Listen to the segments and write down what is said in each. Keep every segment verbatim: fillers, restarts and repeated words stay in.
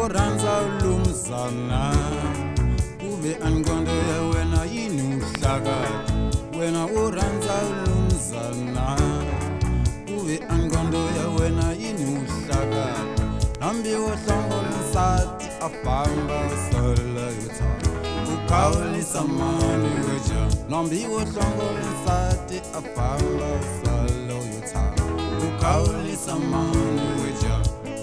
Woranza ulumzana Uve angondo ya wena yini uhlakati Wena woranza ulumzana Uve angondo ya wena yini uhlakati Nambi wohlongo nsati afamba sala yuta Ukawulisa mani weja Nambi wohlongo nsati afamba sala yuta Ukawulisa mani weja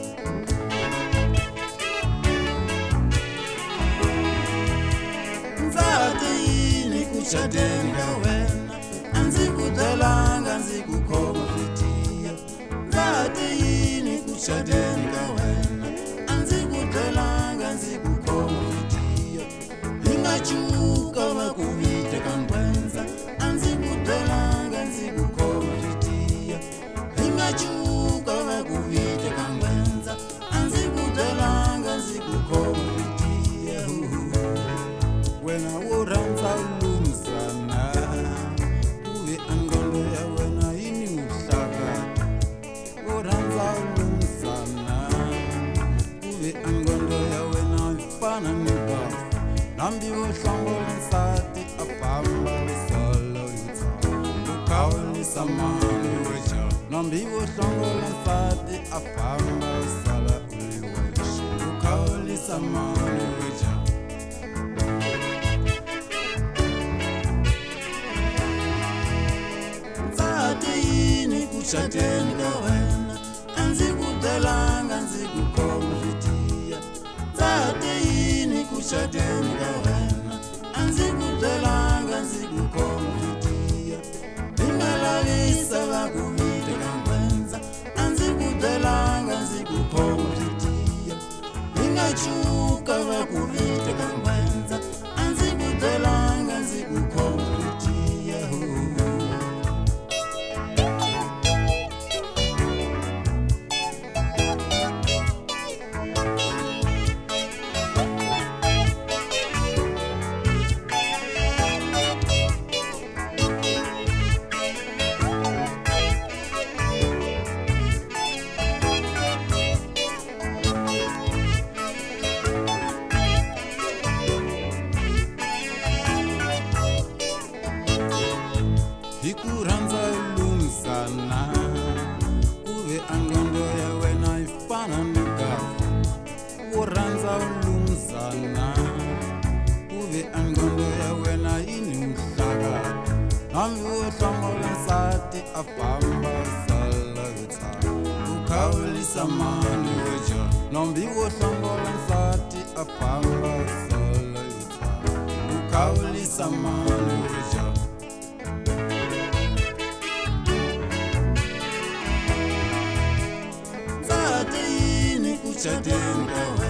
Kuchadenga wena Anzikudelanga nzikukomfitia Zate yini kuchadenga wena Anzikudelanga nzikukomfitia Lingachuka wakuvite kangwenza Anzikudelanga nzikukomfitia Lingachuka wakuvite kangwenza Anzikudelanga nzikukomfitia Wena woranza ulumzana Uve angondo ya wena yini uhlakati Woranza ulumzana Uve angondo ya wena ifana nibafu Nambi wohlongo nsati afamba sala yuta Ukawulisa mani weja Nambi wohlongo nsati afamba sala uliweja Ukawulisa mani weja Kuchadenga wena Anzikudelanga nzikukomfitia Zate yini kuchadenga wena Anzikudelanga nzikukomfitia Lingalalisa wakuvite kangwenza Anzikudelanga nzikukomfitia Lingachuka wakuvite kangwenza Anzikudelanga nzikukomfitia Ikuranza ulumzana Uve angondo ya wena ifana nigafu Woranza ulumzana Uve angondo ya wena yini uhlakati Nambi wohlongo nsati afamba sala yuta Ukawulisa mani weja Nambi wohlongo nsati afamba sala yuta Ukawulisa mani weja Kuchadenga